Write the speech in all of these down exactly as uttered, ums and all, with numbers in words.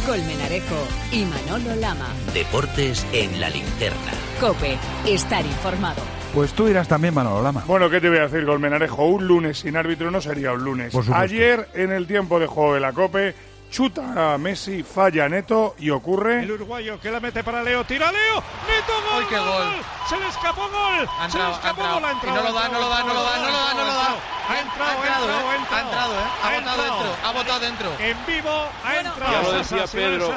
Colmenarejo y Manolo Lama. Deportes en la linterna. COPE, estar informado. Pues tú irás también, Manolo Lama. Bueno, ¿qué te voy a decir, Colmenarejo? Un lunes sin árbitro no sería un lunes. Ayer, en el tiempo de juego de la COPE, chuta a Messi, falla Neto y ocurre... El uruguayo que la mete para Leo, tira Leo, Neto, gol. ¡Ay, qué gol! Se le escapó gol, ha entrado, se le escapó ha gol, ha entrado. Y no lo da, no lo da, no lo da, no lo da, no lo da. Ha entrado, ha entrado, ha entrado, eh. ha entrado, eh. Ha botado dentro, ha botado dentro. En vivo, ha bueno, entrado. ya lo decía Pedro,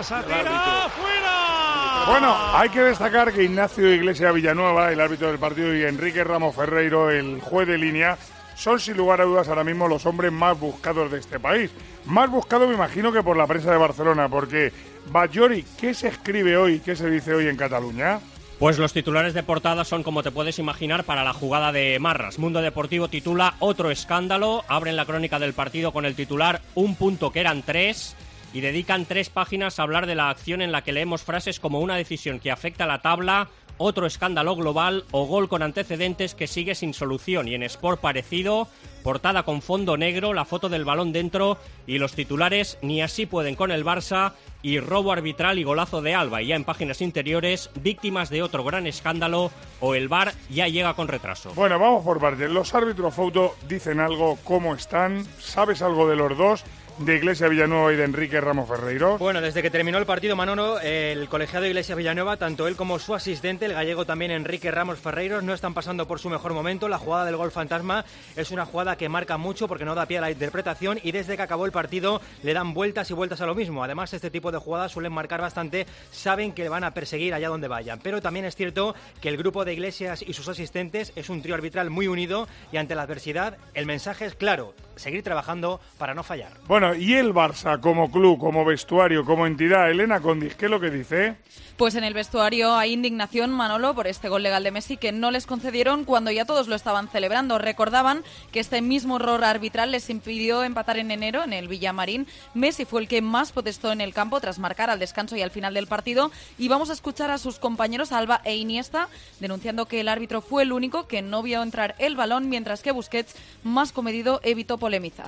fuera. Bueno, hay que destacar que Ignacio Iglesia Villanueva, el árbitro del partido, y Enrique Ramos Ferreiro, el juez de línea, son sin lugar a dudas ahora mismo los hombres más buscados de este país. Más buscados me imagino que por la prensa de Barcelona, porque Batllori, ¿qué se escribe hoy, qué se dice hoy en Cataluña? Pues los titulares de portada son, como te puedes imaginar, para la jugada de Marras. Mundo Deportivo titula Otro escándalo, abren la crónica del partido con el titular Un punto que eran tres y dedican tres páginas a hablar de la acción en la que leemos frases como una decisión que afecta a la tabla, otro escándalo global o gol con antecedentes que sigue sin solución. Y en Sport parecido, portada con fondo negro, la foto del balón dentro y los titulares Ni así pueden con el Barça y robo arbitral y golazo de Alba. Y ya en páginas interiores, víctimas de otro gran escándalo o el V A R ya llega con retraso. Bueno, vamos por partes. Los árbitros foto dicen algo, ¿cómo están? ¿Sabes algo de los dos? De Iglesia Villanueva y de Enrique Ramos Ferreiro. Bueno, desde que terminó el partido, Manolo, el colegiado Iglesia Villanueva, tanto él como su asistente, el gallego también Enrique Ramos Ferreiro, no están pasando por su mejor momento. La jugada del gol fantasma es una jugada que marca mucho porque no da pie a la interpretación y desde que acabó el partido le dan vueltas y vueltas a lo mismo. Además, este tipo de jugadas suelen marcar bastante, saben que le van a perseguir allá donde vayan. Pero también es cierto que el grupo de Iglesias y sus asistentes es un trío arbitral muy unido y ante la adversidad el mensaje es claro, seguir trabajando para no fallar. Bueno, y el Barça como club, como vestuario, como entidad, Elena Condis, ¿qué es lo que dice? Pues en el vestuario hay indignación, Manolo, por este gol legal de Messi que no les concedieron cuando ya todos lo estaban celebrando. Recordaban que este mismo error arbitral les impidió empatar en enero en el Villamarín. Messi fue el que más protestó en el campo tras marcar al descanso y al final del partido. Y vamos a escuchar a sus compañeros Alba e Iniesta denunciando que el árbitro fue el único que no vio entrar el balón, mientras que Busquets, más comedido, evitó polemizar.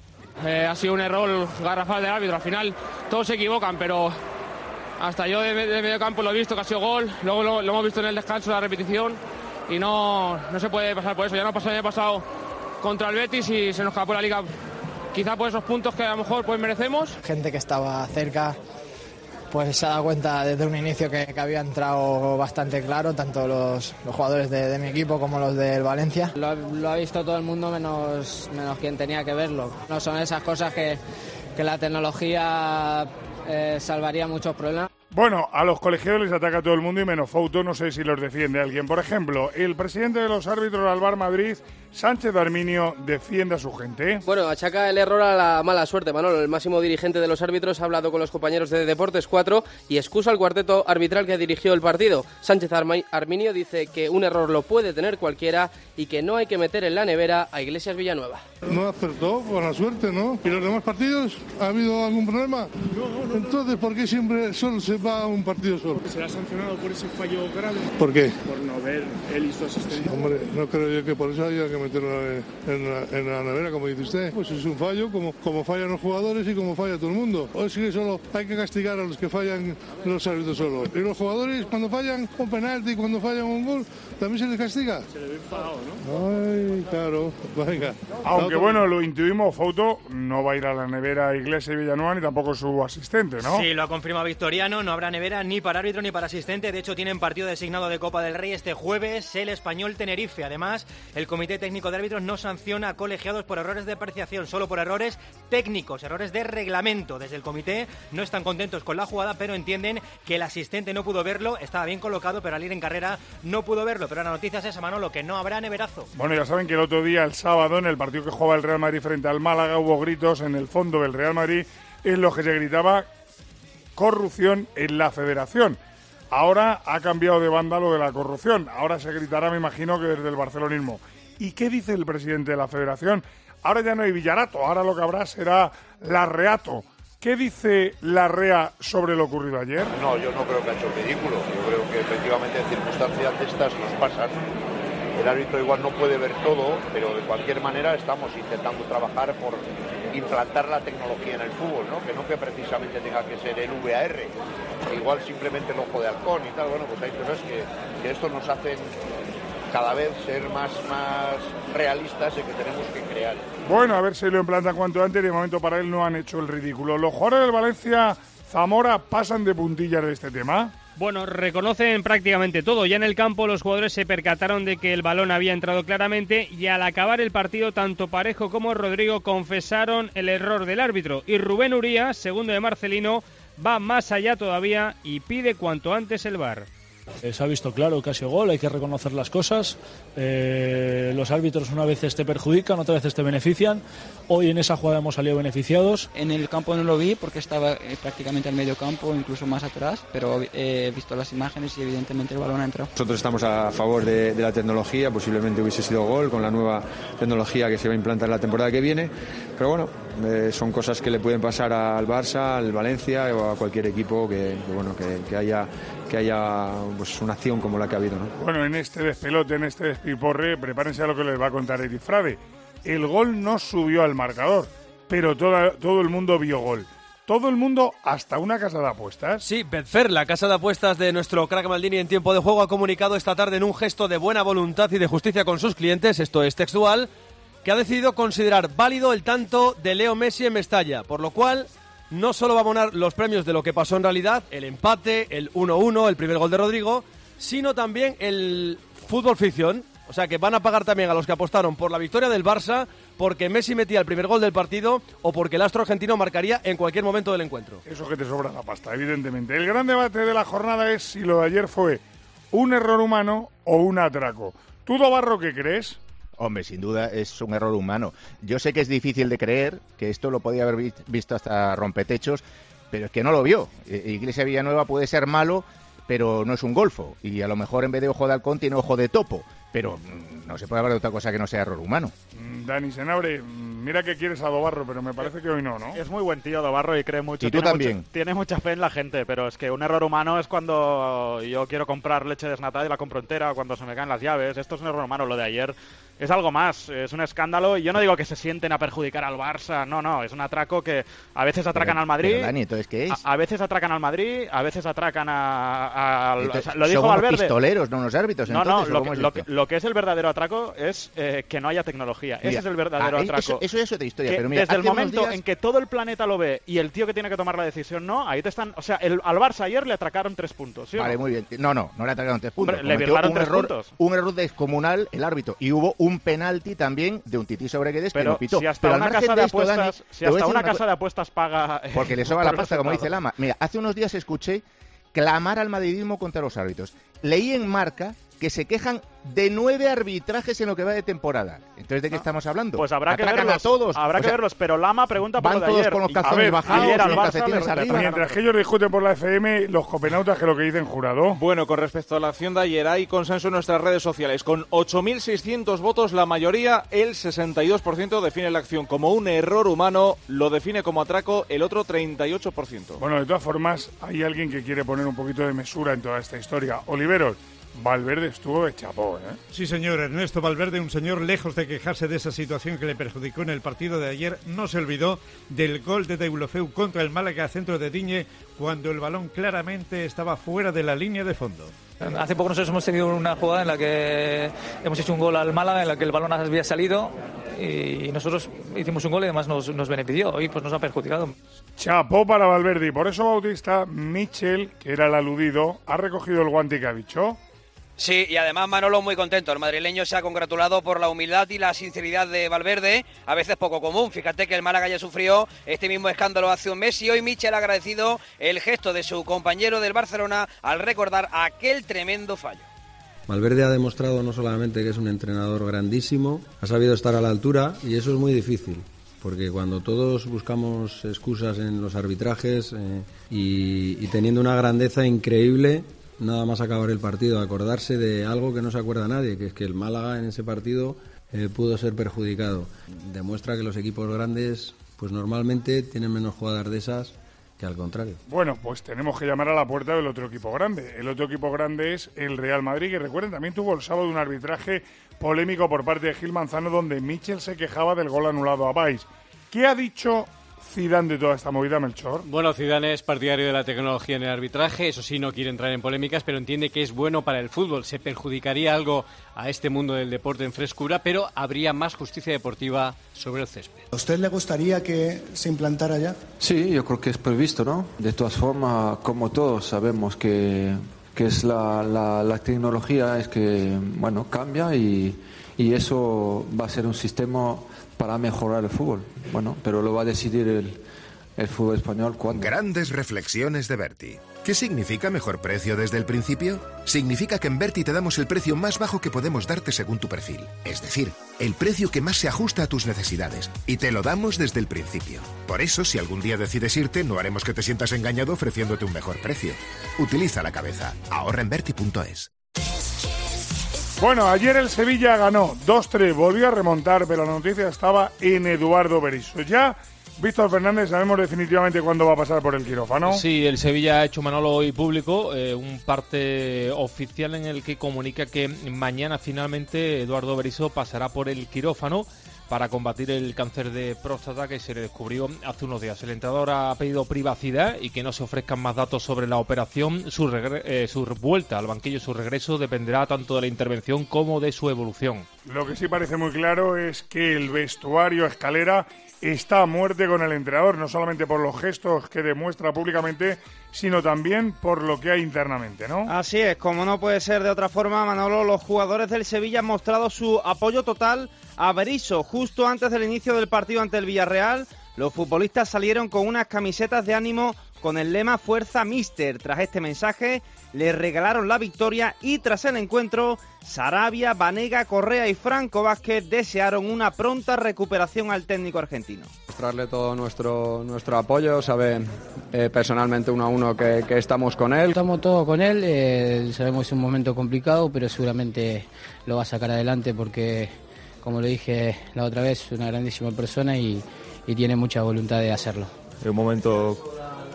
Eh, ha sido un error garrafal del árbitro. Al final todos se equivocan, pero hasta yo de, de medio campo lo he visto que ha sido gol. Luego lo, lo hemos visto en el descanso, la repetición, y no, no se puede pasar por eso. Ya no ha pasado, ya ha pasado contra el Betis y se nos escapó la liga. Quizá por esos puntos que a lo mejor pues merecemos. Gente que estaba cerca pues se ha dado cuenta desde un inicio que, que había entrado bastante claro, tanto los, los jugadores de, de mi equipo como los del Valencia. Lo, lo ha visto todo el mundo menos, menos quien tenía que verlo. No son esas cosas que, que la tecnología eh, salvaría muchos problemas. Bueno, a los colegiados les ataca todo el mundo y menos Fouto, no sé si los defiende alguien. Por ejemplo, el presidente de los árbitros del V A R Madrid, Sánchez Arminio, defiende a su gente. Bueno, achaca el error a la mala suerte, Manolo. El máximo dirigente de los árbitros ha hablado con los compañeros de Deportes cuatro y excusa al cuarteto arbitral que dirigió el partido. Sánchez Arminio dice que un error lo puede tener cualquiera y que no hay que meter en la nevera a Iglesias Villanueva. No acertó, con la suerte, ¿no? ¿Y los demás partidos? ¿Ha habido algún problema? No, no, no. Entonces, ¿por qué siempre solo se va a un partido solo? Porque se le ha sancionado por ese fallo grave. ¿Por qué? Por no ver él y su asistente. Hombre, no creo yo que por eso haya que meterlo en la, en la nevera, como dice usted. Pues es un fallo, como, como fallan los jugadores y como falla todo el mundo. O es que solo hay que castigar a los que fallan los árbitros solo. Y los jugadores, cuando fallan un penalti, cuando fallan un gol, también se les castiga. Se le ve enfadado, ¿no? Ay, claro, venga. Aunque bueno, lo intuimos, Fouto no va a ir a la nevera Iglesias y Villanueva ni tampoco su asistente, ¿no? Sí, lo ha confirmado Victoriano, no habrá nevera ni para árbitro ni para asistente. De hecho, tienen partido designado de Copa del Rey este jueves, el Español Tenerife. Además, el Comité Técnico de Árbitros no sanciona a colegiados por errores de apreciación, solo por errores técnicos, errores de reglamento. Desde el comité no están contentos con la jugada, pero entienden que el asistente no pudo verlo, estaba bien colocado, pero al ir en carrera no pudo verlo. Pero la noticia es esa, Manolo, que no habrá neverazo. Bueno, ya saben que el otro día, el sábado, en el partido que jugaba el Real Madrid frente al Málaga, hubo gritos en el fondo del Real Madrid en los que se gritaba corrupción en la federación. Ahora ha cambiado de banda lo de la corrupción. Ahora se gritará, me imagino, que desde el barcelonismo. ¿Y qué dice el presidente de la federación? Ahora ya no hay Villarato, ahora lo que habrá será Larreato. ¿Qué dice Larrea sobre lo ocurrido ayer? No, yo no creo que ha hecho el ridículo. Yo creo que efectivamente en circunstancias de estas nos pasan. El árbitro igual no puede ver todo, pero de cualquier manera estamos intentando trabajar por implantar la tecnología en el fútbol, ¿no? Que no que precisamente tenga que ser el V A R, igual simplemente el ojo de halcón y tal. Bueno, pues hay cosas que, que esto nos hacen cada vez ser más, más realistas y que tenemos que crear. Bueno, a ver si lo implantan cuanto antes. De momento para él no han hecho el ridículo. Los jugadores del Valencia Zamora pasan de puntillas de este tema. Bueno, reconocen prácticamente todo. Ya en el campo los jugadores se percataron de que el balón había entrado claramente y al acabar el partido tanto Parejo como Rodrigo confesaron el error del árbitro. Y Rubén Uría, segundo de Marcelino, va más allá todavía y pide cuanto antes el V A R. Eh, se ha visto claro que ha sido gol, hay que reconocer las cosas. Eh, los árbitros una vez te perjudican, otra vez te benefician. Hoy en esa jugada hemos salido beneficiados. En el campo no lo vi porque estaba eh, prácticamente al medio campo, incluso más atrás, pero eh, he visto las imágenes y evidentemente el balón ha entrado. Nosotros estamos a favor de, de la tecnología, posiblemente hubiese sido gol con la nueva tecnología que se va a implantar la temporada que viene, pero bueno, eh, son cosas que le pueden pasar al Barça, al Valencia o a cualquier equipo que, que bueno que, que haya que haya pues una acción como la que ha habido, ¿no? Bueno, en este despelote, en este despiporre, prepárense a lo que les va a contar Eric Frade. El gol no subió al marcador, pero toda, todo el mundo vio gol. Todo el mundo, hasta una casa de apuestas. Sí, Betfair, la casa de apuestas de nuestro crack Maldini en tiempo de juego, ha comunicado esta tarde en un gesto de buena voluntad y de justicia con sus clientes, esto es textual, que ha decidido considerar válido el tanto de Leo Messi en Mestalla, por lo cual no solo va a abonar los premios de lo que pasó en realidad, el empate, el uno uno, el primer gol de Rodrigo, sino también el fútbol ficción. O sea que van a pagar también a los que apostaron por la victoria del Barça, porque Messi metía el primer gol del partido o porque el astro argentino marcaría en cualquier momento del encuentro. Eso que te sobra la pasta, evidentemente. El gran debate de la jornada es si lo de ayer fue un error humano o un atraco. ¿Tú, Dobarro, qué crees? Hombre, sin duda es un error humano. Yo sé que es difícil de creer, que esto lo podía haber visto hasta rompetechos, pero es que no lo vio. Iglesia Villanueva puede ser malo, pero no es un golfo. Y a lo mejor en vez de ojo de halcón tiene ojo de topo. Pero no se puede hablar de otra cosa que no sea error humano. Dani Senabre, mira que quieres a Dobarro, pero me parece que hoy no, ¿no? Es muy buen tío Dobarro y cree mucho. Y tú tiene también. Mucho, tiene mucha fe en la gente, pero es que un error humano es cuando yo quiero comprar leche desnatada y la compro entera, cuando se me caen las llaves. Esto es un error humano. Lo de ayer es algo más, es un escándalo. Y yo no digo que se sienten a perjudicar al Barça, no, no, es un atraco que a veces atracan pero, al Madrid. Pero Dani, ¿entonces qué es? A, a veces atracan al Madrid, a veces atracan a... a, a entonces, o sea, lo dijo somos Valverde. pistoleros, no unos árbitros. No, entonces, no, lo que, lo, que, lo que es el verdadero atraco es eh, que no haya tecnología. Mira, ese es el verdadero ah, atraco. Eso, eso es otra historia, pero mira, desde el momento días... en que todo el planeta lo ve y el tío que tiene que tomar la decisión no, ahí te están... O sea, el, al Barça ayer le atracaron tres puntos, ¿sí? Vale, no? muy bien. No, no, no le atracaron tres puntos. Hombre, le virlaron un tres error, puntos. Un error descomunal el árbitro. Y hubo un penalti también de un tití sobre Guedes que no pitó. Si hasta pero una casa de apuestas, Dani, si hasta una casa de apuestas paga... Eh, porque le sobra la pasta, como dice Lama. Mira, hace unos días escuché clamar al madridismo contra los árbitros. Leí en Marca que se quejan de nueve arbitrajes en lo que va de temporada. Entonces, ¿de qué no. estamos hablando? Pues habrá Atracan que verlos. A todos. Habrá o que sea, verlos, pero Lama pregunta por lo de ayer. Van todos con los calzones bajados y los calcetines arriba. Mientras que ellos discuten por la F M, los copenautas, que lo que dicen, Jurado. Bueno, con respecto a la acción de ayer, hay consenso en nuestras redes sociales. Con ocho mil seiscientos votos, la mayoría, el sesenta y dos por ciento, define la acción como un error humano, lo define como atraco el otro treinta y ocho por ciento. Bueno, de todas formas, hay alguien que quiere poner un poquito de mesura en toda esta historia. Oliveros, Valverde estuvo de chapó, ¿eh? Sí, señor. Ernesto Valverde, un señor lejos de quejarse de esa situación que le perjudicó en el partido de ayer, no se olvidó del gol de Deulofeu contra el Málaga, centro de Digne, cuando el balón claramente estaba fuera de la línea de fondo. Hace poco nosotros hemos tenido una jugada en la que hemos hecho un gol al Málaga, en la que el balón había salido y nosotros hicimos un gol y además nos, nos benefició y pues nos ha perjudicado. Chapó para Valverde, y por eso Bautista, Michel, que era el aludido, ha recogido el guante que ha dicho. Sí, y además Manolo muy contento. El madrileño se ha congratulado por la humildad y la sinceridad de Valverde, a veces poco común. Fíjate que el Málaga ya sufrió este mismo escándalo hace un mes y hoy Michel ha agradecido el gesto de su compañero del Barcelona al recordar aquel tremendo fallo. Valverde ha demostrado no solamente que es un entrenador grandísimo, ha sabido estar a la altura y eso es muy difícil. Porque cuando todos buscamos excusas en los arbitrajes eh, y, y teniendo una grandeza increíble, nada más acabar el partido, acordarse de algo que no se acuerda nadie, que es que el Málaga en ese partido eh, pudo ser perjudicado. Demuestra que los equipos grandes, pues normalmente tienen menos jugadas de esas que al contrario. Bueno, pues tenemos que llamar a la puerta del otro equipo grande. El otro equipo grande es el Real Madrid, que recuerden, también tuvo el sábado un arbitraje polémico por parte de Gil Manzano, donde Michel se quejaba del gol anulado a Valls. ¿Qué ha dicho Zidane de toda esta movida, Melchor? Bueno, Zidane es partidario de la tecnología en el arbitraje, eso sí, no quiere entrar en polémicas, pero entiende que es bueno para el fútbol. Se perjudicaría algo a este mundo del deporte en frescura, pero habría más justicia deportiva sobre el césped. ¿A usted le gustaría que se implantara ya? Sí, yo creo que es previsto, ¿no? De todas formas, como todos sabemos que, que es la, la, la tecnología, es que, bueno, cambia y, y eso va a ser un sistema para mejorar el fútbol. Bueno, pero lo va a decidir el, el fútbol español cuando. Grandes reflexiones de Berti. ¿Qué significa mejor precio desde el principio? Significa que en Berti te damos el precio más bajo que podemos darte según tu perfil. Es decir, el precio que más se ajusta a tus necesidades. Y te lo damos desde el principio. Por eso, si algún día decides irte, no haremos que te sientas engañado ofreciéndote un mejor precio. Utiliza la cabeza. Ahorra en berti punto es. Bueno, ayer el Sevilla ganó dos tres, volvió a remontar, pero la noticia estaba en Eduardo Berizzo. Ya, Víctor Fernández, sabemos definitivamente cuándo va a pasar por el quirófano. Sí, el Sevilla ha hecho, Manolo, hoy público eh, un parte oficial en el que comunica que mañana finalmente Eduardo Berizzo pasará por el quirófano para combatir el cáncer de próstata que se le descubrió hace unos días. El entrenador ha pedido privacidad y que no se ofrezcan más datos sobre la operación. Su, regre- eh, su vuelta al banquillo, su regreso, dependerá tanto de la intervención como de su evolución. Lo que sí parece muy claro es que el vestuario Escalera está a muerte con el entrenador, no solamente por los gestos que demuestra públicamente, sino también por lo que hay internamente, ¿no? Así es, como no puede ser de otra forma, Manolo, los jugadores del Sevilla han mostrado su apoyo total a Berizzo. Justo antes del inicio del partido ante el Villarreal, los futbolistas salieron con unas camisetas de ánimo con el lema Fuerza Míster. Tras este mensaje, le regalaron la victoria y tras el encuentro, Sarabia, Banega, Correa y Franco Vázquez desearon una pronta recuperación al técnico argentino. Mostrarle todo nuestro nuestro apoyo, saben eh, personalmente uno a uno que, que estamos con él. Estamos todos con él, eh, sabemos que es un momento complicado, pero seguramente lo va a sacar adelante porque, como le dije la otra vez, es una grandísima persona y, y tiene mucha voluntad de hacerlo. Es un momento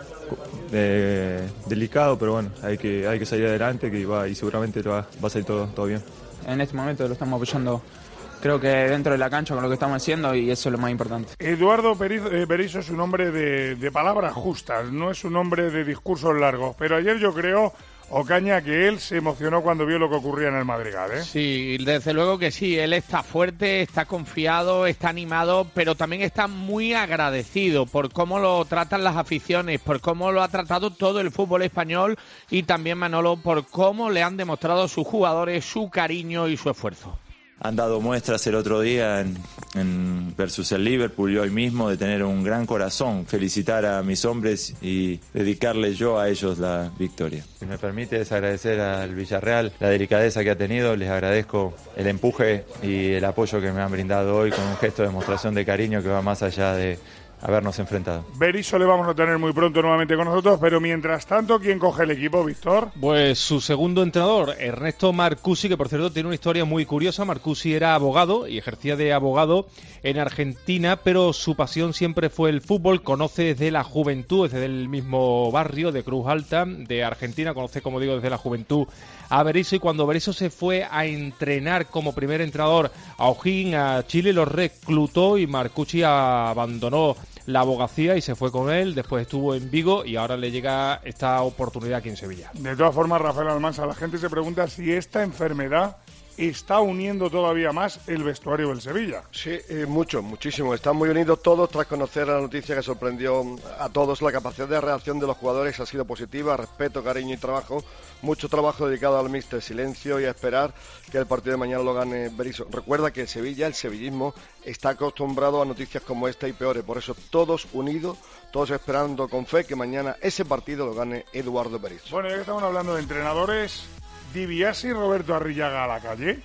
Eh, delicado, pero bueno, hay que hay que salir adelante que va, y seguramente va, va a salir todo, todo bien. En este momento lo estamos apoyando, creo que dentro de la cancha con lo que estamos haciendo, y eso es lo más importante. Eduardo Berizzo es un hombre de, de palabras justas, no es un hombre de discursos largos, pero ayer yo creo, Ocaña, que él se emocionó cuando vio lo que ocurría en el Madrigal, ¿eh? Sí, desde luego que sí, él está fuerte, está confiado, está animado, pero también está muy agradecido por cómo lo tratan las aficiones, por cómo lo ha tratado todo el fútbol español y también, Manolo, por cómo le han demostrado sus jugadores su cariño y su esfuerzo. Han dado muestras el otro día en, en versus el Liverpool y hoy mismo de tener un gran corazón. Felicitar a mis hombres y dedicarles yo a ellos la victoria. Si me permite, es agradecer al Villarreal la delicadeza que ha tenido. Les agradezco el empuje y el apoyo que me han brindado hoy con un gesto de demostración de cariño que va más allá de habernos enfrentado. Berizzo le vamos a tener muy pronto nuevamente con nosotros, pero mientras tanto, ¿quién coge el equipo, Víctor? Pues su segundo entrenador, Ernesto Marcusi, que por cierto tiene una historia muy curiosa. Marcusi era abogado y ejercía de abogado en Argentina, pero su pasión siempre fue el fútbol. Conoce desde la juventud, desde el mismo barrio de Cruz Alta de Argentina, conoce, como digo, desde la juventud a Berizzo, y cuando Berizzo se fue a entrenar como primer entrenador a O'Higgins, a Chile, lo reclutó y Marcusi abandonó la abogacía y se fue con él. Después estuvo en Vigo y ahora le llega esta oportunidad aquí en Sevilla. De todas formas, Rafael Almansa, la gente se pregunta si esta enfermedad está uniendo todavía más el vestuario del Sevilla. Sí, eh, mucho, muchísimo. Están muy unidos todos tras conocer la noticia que sorprendió a todos. La capacidad de reacción de los jugadores ha sido positiva, respeto, cariño y trabajo. Mucho trabajo dedicado al míster, silencio y a esperar que el partido de mañana lo gane Berizzo. Recuerda que el Sevilla, el sevillismo, está acostumbrado a noticias como esta y peores. Por eso todos unidos, todos esperando con fe que mañana ese partido lo gane Eduardo Berizzo. Bueno, ya que estamos hablando de entrenadores, Di Biasi y Roberto Arrillaga a la calle.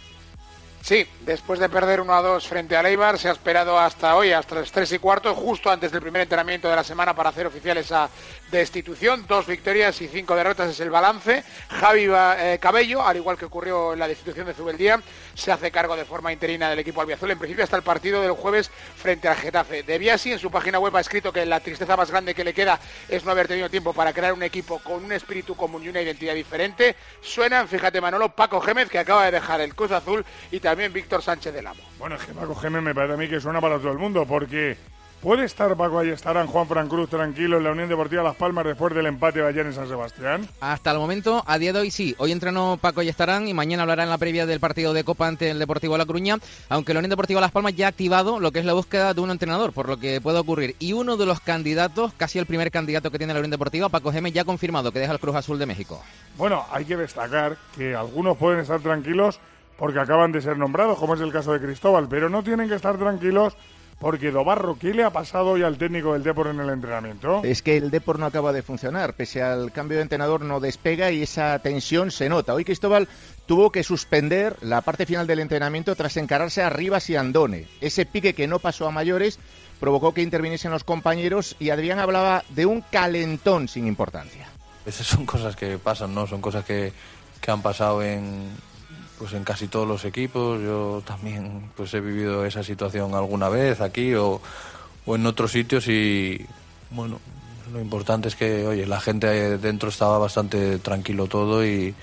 Sí, después de perder uno a dos frente al Eibar, se ha esperado hasta hoy, hasta las tres y cuarto, justo antes del primer entrenamiento de la semana para hacer oficial esa destitución. Dos victorias y cinco derrotas es el balance. Javi eh, Cabello, al igual que ocurrió en la destitución de Zubeldía, se hace cargo de forma interina del equipo albiazul, en principio hasta el partido del jueves frente al Getafe. De Biasi, en su página web ha escrito que la tristeza más grande que le queda es no haber tenido tiempo para crear un equipo con un espíritu común y una identidad diferente. Suenan, fíjate, Manolo, Paco Gémez, que acaba de dejar el Cruz Azul, y también Víctor Sánchez del Amo. Bueno, es que Paco Gémez me parece a mí que suena para todo el mundo, porque ¿Puede estar Paco Ayestarán, Juan Fran Cruz tranquilo en la Unión Deportiva Las Palmas después del empate de ayer en San Sebastián? Hasta el momento, a día de hoy sí. Hoy entrenó Paco Ayestarán y mañana hablará en la previa del partido de Copa ante el Deportivo La Coruña, aunque la Unión Deportiva Las Palmas ya ha activado lo que es la búsqueda de un entrenador, por lo que puede ocurrir. Y uno de los candidatos, casi el primer candidato que tiene la Unión Deportiva, Paco Gémez, ya ha confirmado que deja el Cruz Azul de México. Bueno, hay que destacar que algunos pueden estar tranquilos porque acaban de ser nombrados, como es el caso de Cristóbal, pero no tienen que estar tranquilos porque Dobarro, ¿qué le ha pasado hoy al técnico del Depor en el entrenamiento? Es que el Depor no acaba de funcionar, pese al cambio de entrenador no despega y esa tensión se nota. Hoy Cristóbal tuvo que suspender la parte final del entrenamiento tras encararse a Rivas y Andone. Ese pique que no pasó a mayores provocó que interviniesen los compañeros y Adrián hablaba de un calentón sin importancia. Esas son cosas que pasan, ¿no? Son cosas que, que han pasado en... pues en casi todos los equipos. Yo también pues he vivido esa situación alguna vez aquí o, o en otros sitios y bueno, lo importante es que oye, la gente dentro estaba bastante tranquilo todo y,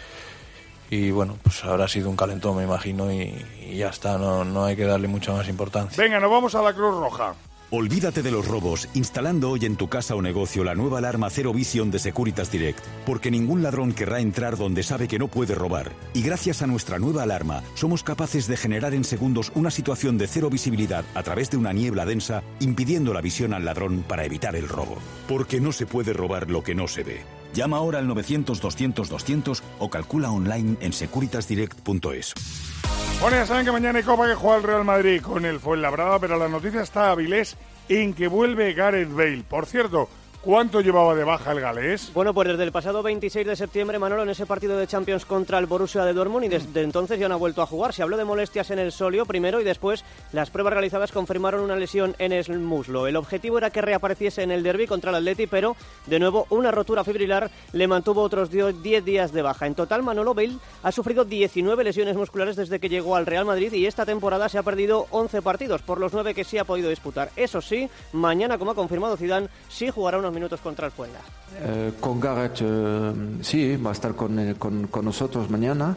y bueno, pues habrá sido un calentón me imagino y, y ya está, no, no hay que darle mucha más importancia. Venga, nos vamos a la Cruz Roja. Olvídate de los robos instalando hoy en tu casa o negocio la nueva alarma Zero Vision de Securitas Direct, porque ningún ladrón querrá entrar donde sabe que no puede robar. Y gracias a nuestra nueva alarma, somos capaces de generar en segundos una situación de cero visibilidad a través de una niebla densa, impidiendo la visión al ladrón para evitar el robo. Porque no se puede robar lo que no se ve. Llama ahora al novecientos doscientos doscientos o calcula online en securitas direct punto es. Bueno, ya saben que mañana hay Copa que juega el Real Madrid con el Fuenlabrada, pero la noticia está Avilés en que vuelve Gareth Bale. Por cierto, ¿cuánto llevaba de baja el galés? Bueno, pues desde el pasado veintiséis de septiembre, Manolo, en ese partido de Champions contra el Borussia de Dortmund, y desde entonces ya no ha vuelto a jugar. Se habló de molestias en el sóleo primero y después las pruebas realizadas confirmaron una lesión en el muslo. El objetivo era que reapareciese en el derbi contra el Atleti, pero de nuevo una rotura fibrilar le mantuvo otros diez días de baja. En total, Manolo, Bale ha sufrido diecinueve lesiones musculares desde que llegó al Real Madrid y esta temporada se ha perdido once partidos, por los nueve que sí ha podido disputar. Eso sí, mañana, como ha confirmado Zidane, sí jugará unos minutos contra el Fuenla. Eh, con Gareth eh, sí, va a estar con, eh, con, con nosotros mañana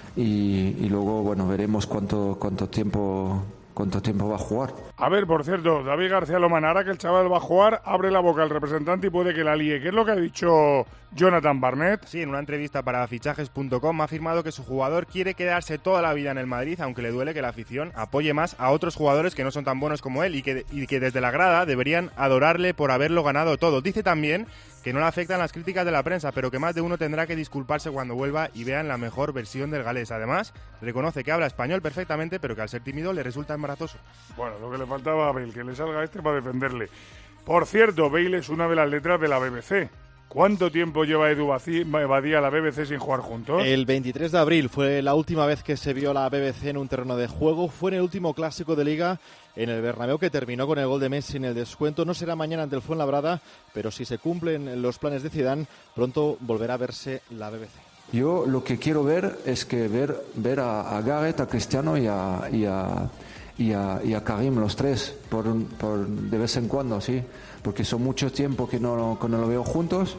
y, y luego bueno veremos cuánto cuánto tiempo cuánto tiempo va a jugar. A ver, por cierto, David García Lomana, ahora que el chaval va a jugar, abre la boca al representante y puede que la líe. ¿Qué es lo que ha dicho Jonathan Barnett? Sí, en una entrevista para fichajes punto com ha afirmado que su jugador quiere quedarse toda la vida en el Madrid, aunque le duele que la afición apoye más a otros jugadores que no son tan buenos como él y que, y que desde la grada deberían adorarle por haberlo ganado todo. Dice también que no le afectan las críticas de la prensa, pero que más de uno tendrá que disculparse cuando vuelva y vean la mejor versión del galés. Además, reconoce que habla español perfectamente, pero que al ser tímido le resulta embarazoso. Bueno, lo que le faltaba a Bale, que le salga este para defenderle. Por cierto, Bale es una de las letras de la B B C. ¿Cuánto tiempo lleva Edu Badía a la B B C sin jugar juntos? El veintitrés de abril fue la última vez que se vio la B B C en un terreno de juego. Fue en el último clásico de Liga en el Bernabéu, que terminó con el gol de Messi en el descuento. No será mañana ante el Fuenlabrada, pero si se cumplen los planes de Zidane, pronto volverá a verse la B B C. Yo lo que quiero ver es que ver ver a, a Gareth, a Cristiano y a, y a, y a, y a Karim, los tres, por, por de vez en cuando, sí, porque son mucho tiempo que no, que no lo veo juntos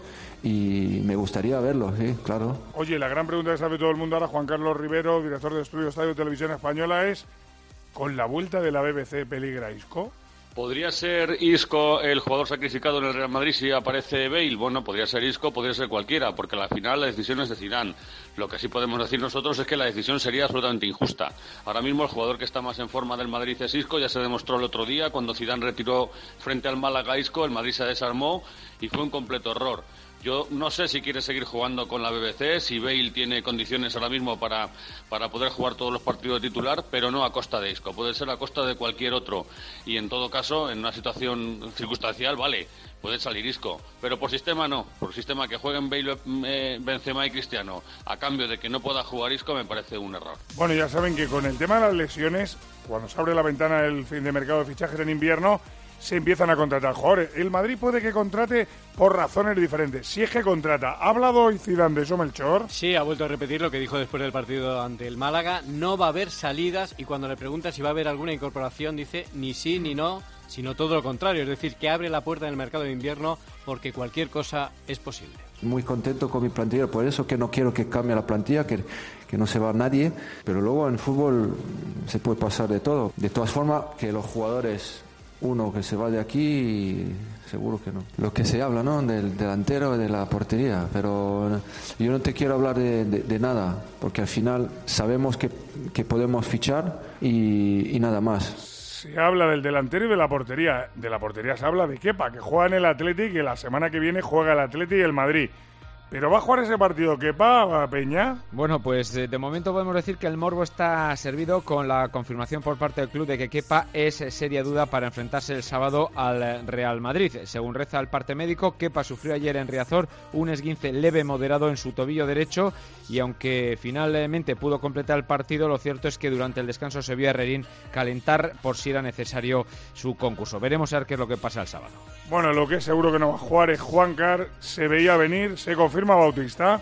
y me gustaría verlos, sí, claro. Oye, la gran pregunta que sabe todo el mundo ahora, Juan Carlos Rivero, director de Estudio Estadio de Televisión Española, es: ¿con la vuelta de la B B C peligra Isco? ¿Podría ser Isco el jugador sacrificado en el Real Madrid si aparece Bale? Bueno, podría ser Isco, podría ser cualquiera, porque al final la decisión es de Zidane. Lo que sí podemos decir nosotros es que la decisión sería absolutamente injusta. Ahora mismo el jugador que está más en forma del Madrid es Isco, ya se demostró el otro día cuando Zidane retiró frente al Málaga a Isco, el Madrid se desarmó y fue un completo error. Yo no sé si quiere seguir jugando con la B B C, si Bale tiene condiciones ahora mismo para, para poder jugar todos los partidos de titular, pero no a costa de Isco, puede ser a costa de cualquier otro. Y en todo caso, en una situación circunstancial, vale, puede salir Isco, pero por sistema no, por sistema que jueguen Bale, eh, Benzema y Cristiano, a cambio de que no pueda jugar Isco, me parece un error. Bueno, ya saben que con el tema de las lesiones, cuando se abre la ventana del fin de mercado de fichajes en invierno, se empiezan a contratar jugadores. El Madrid puede que contrate por razones diferentes. Si es que contrata. ¿Ha hablado hoy Zidane de eso, Melchor? Sí, ha vuelto a repetir lo que dijo después del partido ante el Málaga. No va a haber salidas y cuando le pregunta si va a haber alguna incorporación dice ni sí ni no, sino todo lo contrario. Es decir, que abre la puerta en el mercado de invierno porque cualquier cosa es posible. Muy contento con mi plantilla, por eso que no quiero que cambie la plantilla, que, que no se va nadie, pero luego en fútbol se puede pasar de todo. De todas formas, que los jugadores uno que se va de aquí, seguro que no. Lo que se habla, ¿no? Del delantero, de la portería, pero yo no te quiero hablar de, de, de nada, porque al final sabemos que, que podemos fichar y, y nada más. Se habla del delantero y de la portería. De la portería se habla de Kepa, que juega en el Athletic y que la semana que viene juega el Athletic y el Madrid. ¿Pero va a jugar ese partido Kepa, Peña? Bueno, pues de, de momento podemos decir que el morbo está servido con la confirmación por parte del club de que Kepa es seria duda para enfrentarse el sábado al Real Madrid. Según reza el parte médico, Kepa sufrió ayer en Riazor un esguince leve moderado en su tobillo derecho y aunque finalmente pudo completar el partido, lo cierto es que durante el descanso se vio a Herrerín calentar por si era necesario su concurso. Veremos a ver qué es lo que pasa el sábado. Bueno, lo que es seguro que no va a jugar es Juankar, se veía venir, se confirma Bautista.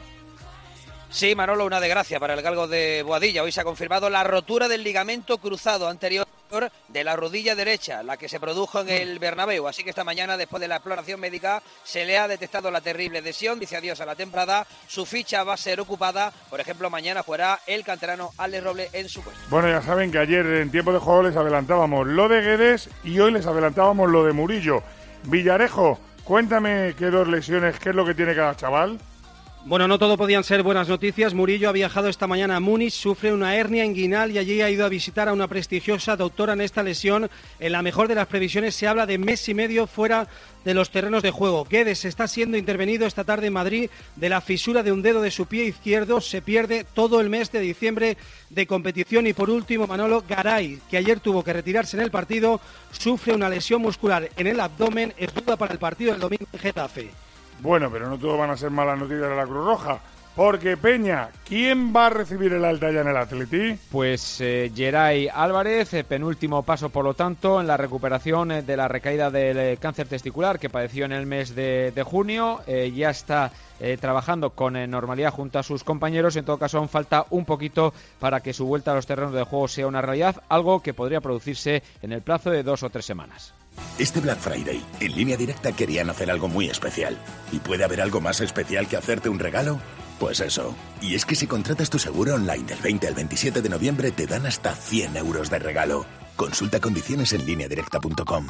Sí, Manolo, una desgracia para el galgo de Boadilla. Hoy se ha confirmado la rotura del ligamento cruzado anterior de la rodilla derecha, la que se produjo en el Bernabéu. Así que esta mañana, después de la exploración médica, se le ha detectado la terrible lesión. Dice adiós a la temporada. Su ficha va a ser ocupada. Por ejemplo, mañana jugará el canterano Alex Roble en su puesto. Bueno, ya saben que ayer en tiempo de juego les adelantábamos lo de Guedes y hoy les adelantábamos lo de Murillo. Villarejo, cuéntame qué dos lesiones, qué es lo que tiene cada chaval. Bueno, no todo podían ser buenas noticias. Murillo ha viajado esta mañana a Múnich, sufre una hernia inguinal y allí ha ido a visitar a una prestigiosa doctora en esta lesión. En la mejor de las previsiones se habla de mes y medio fuera de los terrenos de juego. Guedes está siendo intervenido esta tarde en Madrid de la fisura de un dedo de su pie izquierdo. Se pierde todo el mes de diciembre de competición. Y por último, Manolo, Garay, que ayer tuvo que retirarse en el partido, sufre una lesión muscular en el abdomen. Es duda para el partido del domingo en Getafe. Bueno, pero no todo van a ser malas noticias de la Cruz Roja. Porque, Peña, ¿quién va a recibir el alta ya en el Atleti? Pues eh, Geray Álvarez, eh, penúltimo paso, por lo tanto, en la recuperación eh, de la recaída del eh, cáncer testicular que padeció en el mes de, de junio. Eh, ya está eh, trabajando con eh, normalidad junto a sus compañeros. En todo caso, aún falta un poquito para que su vuelta a los terrenos de juego sea una realidad, algo que podría producirse en el plazo de dos o tres semanas. Este Black Friday, en Línea Directa querían hacer algo muy especial. ¿Y puede haber algo más especial que hacerte un regalo? Pues eso. Y es que si contratas tu seguro online del veinte al veintisiete de noviembre te dan hasta cien euros de regalo. Consulta condiciones en línea directa punto com.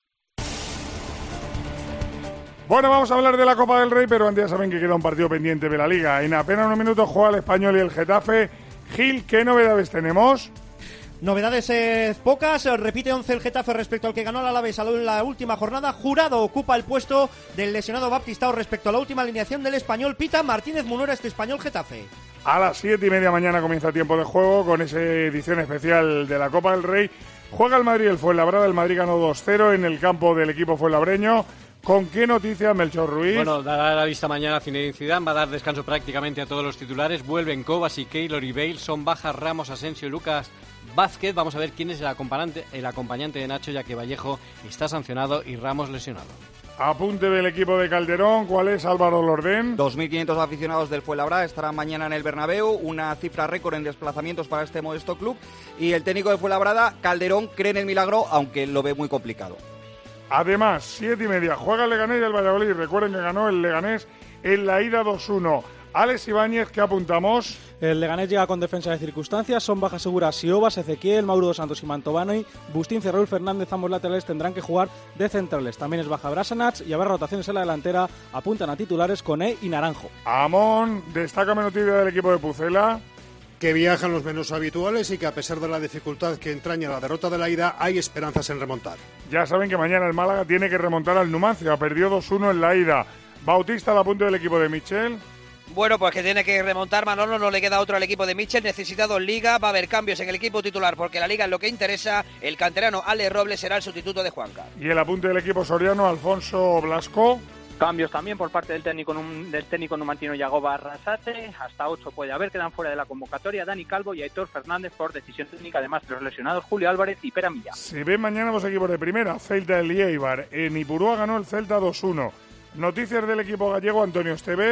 Bueno, vamos a hablar de la Copa del Rey, pero antes ya saben que queda un partido pendiente de la Liga. En apenas unos minutos juega el Español y el Getafe. Gil, ¿qué novedades tenemos? Novedades eh, pocas, repite once el Getafe respecto al que ganó el Alavés en la última jornada. Jurado ocupa el puesto del lesionado Baptistao respecto a la última alineación del Español. Pita Martínez Munera este Español Getafe. A las siete y media mañana comienza tiempo de juego con esa edición especial de la Copa del Rey. Juega el Madrid, el Fuenlabrada, el Madrid ganó dos cero en el campo del equipo fuenlabreño. ¿Con qué noticias, Melchor Ruiz? Bueno, dará la vista mañana Zinedine Zidane, va a dar descanso prácticamente a todos los titulares. Vuelven Kovacic, Keylor y Bale, son bajas Ramos, Asensio y Lucas Vázquez. Vamos a ver quién es el acompañante, el acompañante de Nacho, ya que Vallejo está sancionado y Ramos lesionado. Apunte del equipo de Calderón, ¿cuál es, Álvaro Lordén? dos mil quinientos aficionados del Fuenlabrada estarán mañana en el Bernabéu, una cifra récord en desplazamientos para este modesto club. Y el técnico de Fuenlabrada, Calderón, cree en el milagro, aunque lo ve muy complicado. Además, siete y media, juega el Leganés y el Valladolid. Recuerden que ganó el Leganés en la ida dos uno. Alex Ibáñez, ¿qué apuntamos? El Leganés llega con defensa de circunstancias, son bajas seguras Siobas, Ezequiel, Mauro dos Santos y Mantovani, Bustín, Cerraúl, Fernández, ambos laterales tendrán que jugar de centrales. También es baja Brasanac y habrá rotaciones en la delantera, apuntan a titulares Coné y Naranjo. Amón, destácame noticia del equipo de Pucela. Que viajan los menos habituales y que a pesar de la dificultad que entraña la derrota de la ida, hay esperanzas en remontar. Ya saben que mañana el Málaga tiene que remontar al Numancia, perdió dos uno en la ida. Bautista al apunte del equipo de Michel. Bueno, pues que tiene que remontar Manolo, no le queda otro al equipo de Michel, necesitado Liga, va a haber cambios en el equipo titular porque la Liga es lo que interesa, el canterano Alex Robles será el sustituto de Juanca. Y el apunte del equipo soriano, Alfonso Blasco. Cambios también por parte del técnico del técnico numantino Yagoba Arrasate, hasta ocho puede haber, quedan fuera de la convocatoria Dani Calvo y Aitor Fernández por decisión técnica, además de los lesionados Julio Álvarez y Pera Millán. Se ven mañana dos equipos de primera, Celta y Eibar. En Ipurúa ganó el Celta dos uno. Noticias del equipo gallego, Antonio Estevez.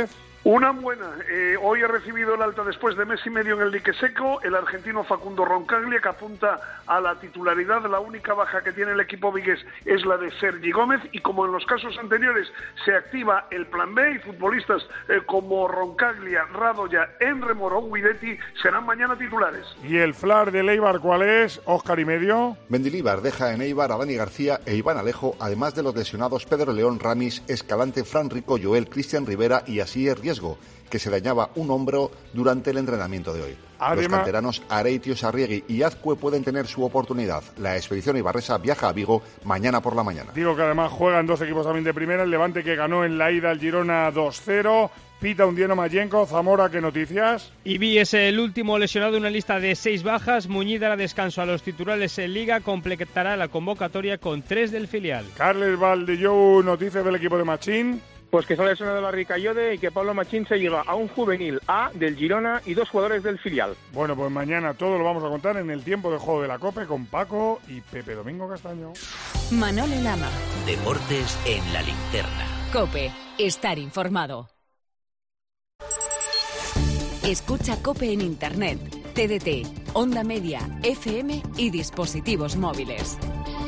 Una buena. Eh, hoy he recibido el alta después de mes y medio en el dique seco, el argentino Facundo Roncaglia, que apunta a la titularidad. La única baja que tiene el equipo vigués es la de Sergi Gómez, y como en los casos anteriores se activa el plan B, y futbolistas eh, como Roncaglia, Radoya, Enre Moro, Guidetti serán mañana titulares. ¿Y el flar del Eibar cuál es? Óscar y medio. Mendilibar deja en Eibar a Dani García e Iván Alejo, además de los lesionados Pedro León, Ramis, Escalante, Fran Rico, Joel, Cristian Rivera y Asier Riesgo, que se dañaba un hombro durante el entrenamiento de hoy. Además, los canteranos Areitio, Sarriegui y Azcue pueden tener su oportunidad. La expedición ibarresa viaja a Vigo mañana por la mañana. Digo que además juegan dos equipos también de primera. El Levante, que ganó en la ida al Girona dos cero. Pita Undieno Mayenco. Zamora, ¿qué noticias? Ibi es el último lesionado de una lista de seis bajas. Muñiz dará descanso a los titulares en Liga. Completará la convocatoria con tres del filial. Carles Valdellou, noticias del equipo de Machín. Pues que sale lesionado la Ricayode y que Pablo Machín se lleva a un juvenil A del Girona y dos jugadores del filial. Bueno, pues mañana todo lo vamos a contar en el tiempo de juego de la COPE con Paco y Pepe Domingo Castaño. Manolo Lama. Deportes en la linterna. COPE. Estar informado. Escucha COPE en Internet, T D T, Onda Media, F M y dispositivos móviles.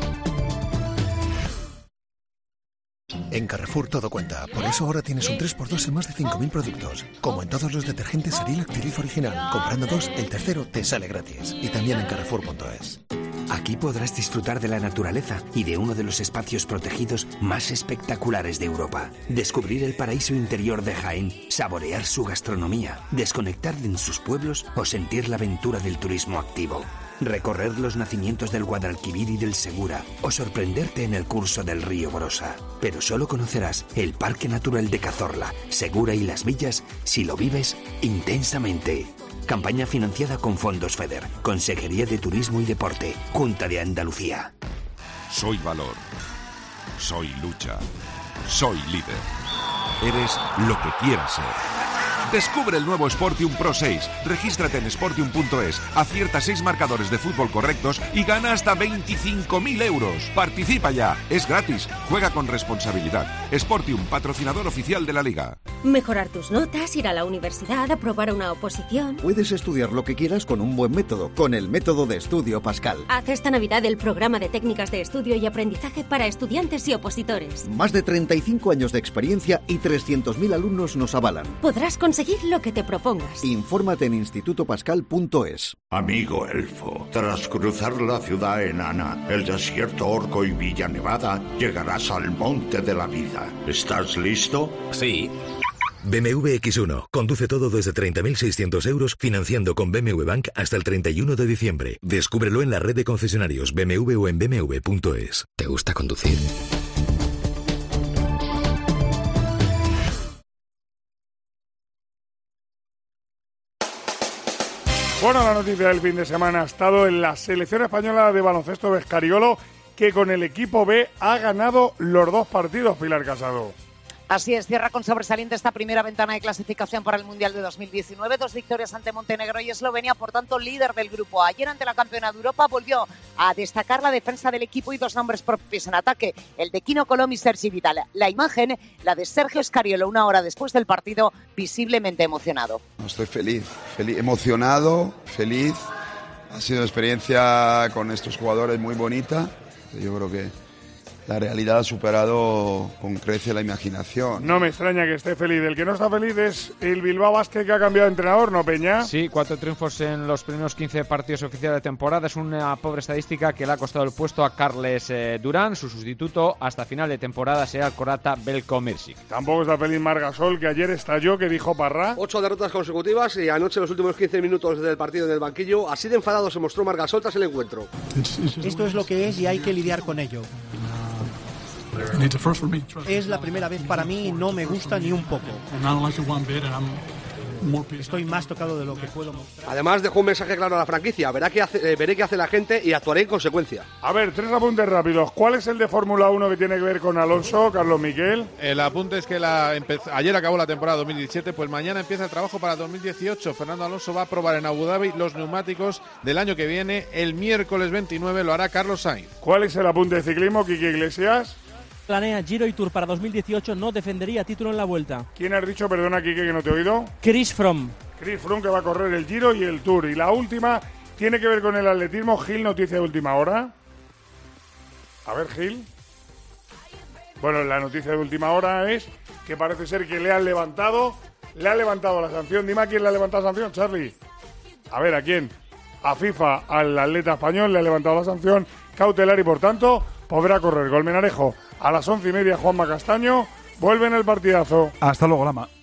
En Carrefour todo cuenta, por eso ahora tienes un tres por dos en más de cinco mil productos. Como en todos los detergentes Ariel Activif Original, comprando dos, el tercero te sale gratis. Y también en carrefour punto es. Aquí podrás disfrutar de la naturaleza y de uno de los espacios protegidos más espectaculares de Europa. Descubrir el paraíso interior de Jaén, saborear su gastronomía, desconectar en sus pueblos o sentir la aventura del turismo activo. Recorrer los nacimientos del Guadalquivir y del Segura o sorprenderte en el curso del río Brosa. Pero solo conocerás el Parque Natural de Cazorla, Segura y Las Villas si lo vives intensamente. Campaña financiada con fondos FEDER, Consejería de Turismo y Deporte, Junta de Andalucía. Soy valor. Soy lucha. Soy líder. Eres lo que quieras ser. Descubre el nuevo Sportium Pro seis. Regístrate en sportium punto es, acierta seis marcadores de fútbol correctos y gana hasta veinticinco mil euros. Participa ya, es gratis. Juega con responsabilidad. Sportium, patrocinador oficial de la Liga. Mejorar tus notas, ir a la universidad, aprobar una oposición. Puedes estudiar lo que quieras con un buen método, con el método de estudio Pascal. Haz esta Navidad el programa de técnicas de estudio y aprendizaje para estudiantes y opositores. Más de treinta y cinco años de experiencia y trescientos mil alumnos nos avalan. Podrás conseguir lo que te propongas. Infórmate en instituto pascal punto es. Amigo elfo, tras cruzar la ciudad enana, el desierto Orco y Villa Nevada, llegarás al monte de la vida. ¿Estás listo? Sí. B M W equis uno. Conduce todo desde treinta mil seiscientos euros, financiando con B M W Bank hasta el treinta y uno de diciembre. Descúbrelo en la red de concesionarios B M W o en b m w punto es. ¿Te gusta conducir? Bueno, la noticia del fin de semana ha estado en la selección española de baloncesto de Escariolo, que con el equipo B ha ganado los dos partidos, Pilar Casado. Así es, cierra con sobresaliente esta primera ventana de clasificación para el Mundial de dos mil diecinueve. Dos victorias ante Montenegro y Eslovenia, por tanto líder del grupo. Ayer ante la campeona de Europa volvió a destacar la defensa del equipo y dos nombres propios en ataque, el de Kino Colom y Sergi Vidal. La imagen, la de Sergio Escariolo, una hora después del partido, visiblemente emocionado. Estoy feliz, feliz, emocionado, feliz. Ha sido una experiencia con estos jugadores muy bonita. Yo creo que la realidad ha superado con creces la imaginación. No me extraña que esté feliz. El que no está feliz es el Bilbao Basket, que ha cambiado de entrenador, ¿no, Peña? Sí, cuatro triunfos en los primeros quince partidos oficiales de temporada. Es una pobre estadística que le ha costado el puesto a Carles eh, Durán. Su sustituto hasta final de temporada será el croata Belko Mirsic. Tampoco está feliz Margasol, que ayer estalló, que dijo Parra. Ocho derrotas consecutivas y anoche, en los últimos quince minutos del partido en el banquillo, así de enfadado se mostró Margasol tras el encuentro. Esto es lo que es y hay que lidiar con ello. Es la primera vez para mí y no me gusta ni un poco. Estoy más tocado de lo que puedo mostrar. Además dejó un mensaje claro a la franquicia: verá qué hace, eh, veré qué hace la gente y actuaré en consecuencia. A ver, tres apuntes rápidos. ¿Cuál es el de Fórmula uno que tiene que ver con Alonso, Carlos Miguel? El apunte es que la ayer acabó la temporada dos mil diecisiete, pues mañana empieza el trabajo para dos mil dieciocho. Fernando Alonso va a probar en Abu Dhabi los neumáticos del año que viene. El miércoles veintinueve lo hará Carlos Sainz. ¿Cuál es el apunte de ciclismo, Quique Iglesias? planea Giro y Tour para dos mil dieciocho, no defendería título en la Vuelta. ¿Quién has dicho? Perdona, Quique, que no te he oído. Chris Froome. Chris Froome, que va a correr el Giro y el Tour. Y la última tiene que ver con el atletismo. Gil, noticia de última hora. A ver, Gil. Bueno, la noticia de última hora es que parece ser que le han levantado, le han levantado la sanción. Dime a quién le ha levantado la sanción, Charlie. A ver, ¿a quién? A FIFA, al atleta español, le ha levantado la sanción cautelar y, por tanto, podrá correr. Colmenarejo, a las once y media, Juanma Castaño. Vuelve en el partidazo. Hasta luego, Lama.